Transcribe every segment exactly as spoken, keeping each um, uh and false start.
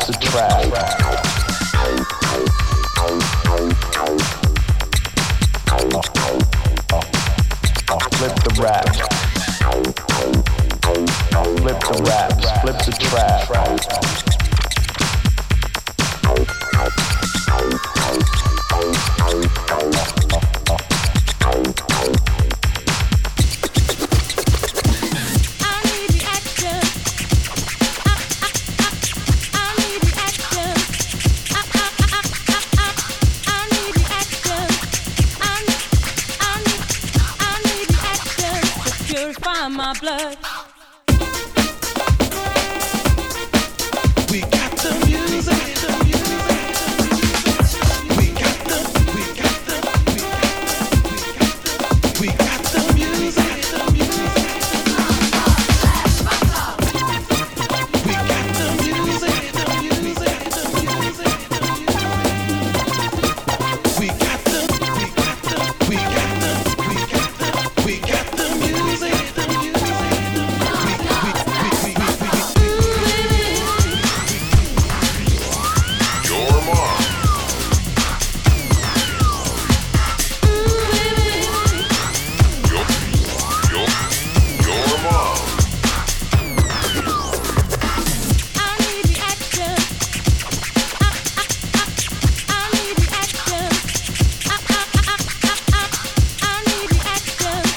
flips a trap. Flip the rap. Flips a rap. Flips a trap. My blood. We got the music. We got the, we got the, we got the, we got the music. We got the music. We got the, we got the, we got the, we got the, we got the music.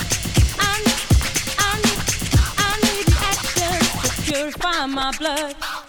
Purify my blood.